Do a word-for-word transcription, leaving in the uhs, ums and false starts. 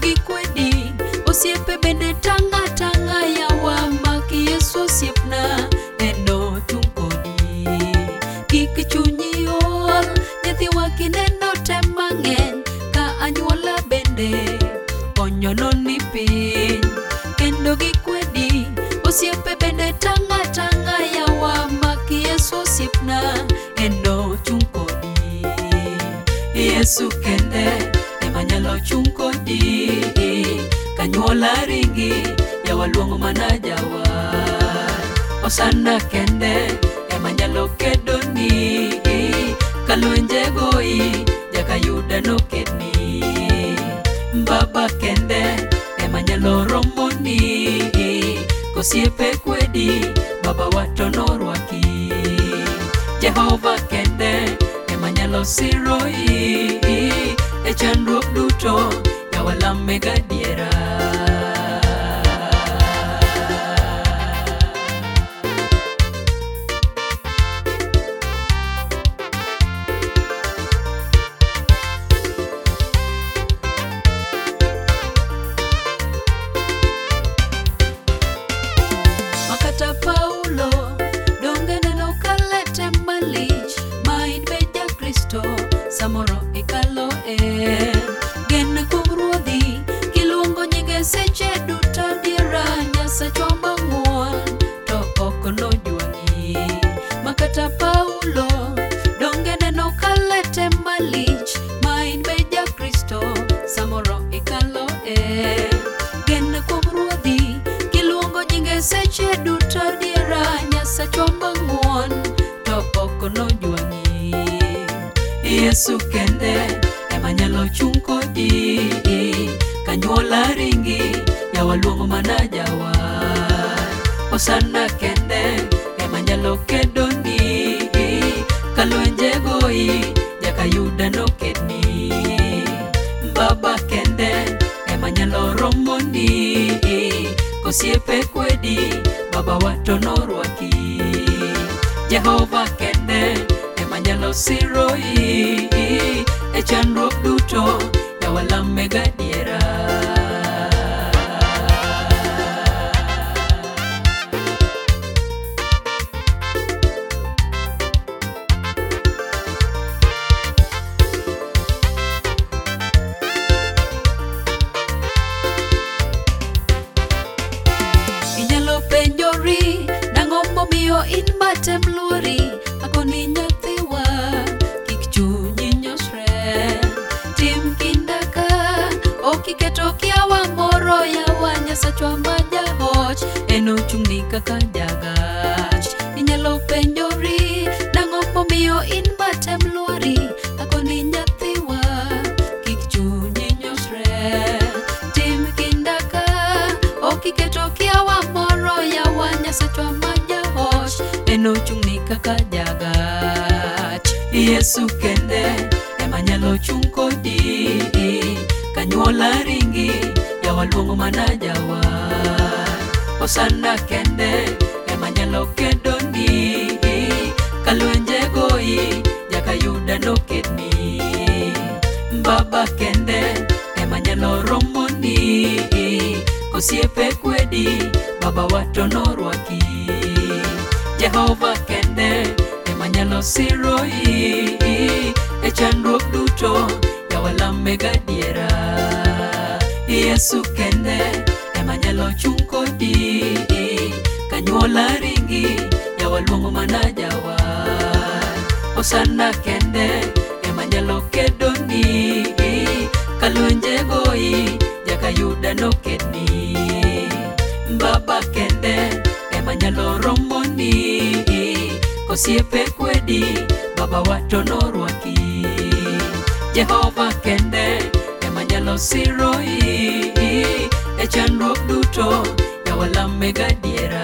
gi kwedi osiepe bende tanga tanga yawa maki Yesu osiepna eno chung kodi kik chunyi ol nyathiwa kineno te mang'eny ka anyuola bende onyono ni piny kendo gi kwedi osiepe bende tanga tanga yawa maki Yesu osiepna eno chung kodi Yesu kende ema nyalo chung kodi kanyuola ringi yawa luongo mana jawa osana kende ema nyalo kedoni kalwenje goi jaka yuda no kedni baba kende ema nyalo romoni kosiepe kwedi baba watono rwaki Jehova kende ema nyalo siroi e chandruok duto yawa lame gadiera makata Paulo donge neno kalete malich main beja Kristo samoro ikalo e gen kuom ruodhi kiluongo nyinge seche duto diera Nyasacho mang'won to ok nojwang'i makata Paulo donge neno kalete malich main beja Kristo samoro ikalo e gen kuom ruodhi kiluongo nyinge seche duto diera Nyasacho mang'won to ok nojwang'i Yesu kende ema nyalo chung kodi kanyuola ringi yawa luongo mana jawa osana kende ema nyalo kedoni kalwenje goi jaka yuda no kedni baba kende ema nyalo romoni kosiepe kwedi baba watono rwaki Jehova kende ema nyalo siroi e chandruok duto yawa lame gadiera inyalo penjori nang'o momiyo in matem luori akoni nyathiwa kik chunyi nyosre tim kindaka okiketo kiawa moro yawa Nyasachwa ma jahoch eno chung'ni kaka jagach inyalo penjori nang'o momiyo in matem luori akoni nyathiwa kik chunyi nyosre tim kindaka okiketo kiawa moro yawa Nyasachwa ma jahoch eno chung'ni kaka jagach Yesu kende ema nyalo chung kodi kanyuola ringi yawa luongo mana jawa osana kende ema nyalo kedoni kalwenje goi jaka yuda no kedni baba kende ema nyalo romoni kosiepe kwedi baba watono rwaki Jehova kende ema nyalo siroi e chandruok duto yawa lame gadiera Yesu kende ema nyalo chung kodi kanyuola ringi yawa luongo mana jawa osana kende ema nyalo kedoni kalwenje goi jaka yuda no kedni baba kende ema nyalo romoni kosiepe kwedi baba watono rwaki Jehova kende ema nyalo siroi e chandruok duto yawa lame gadiera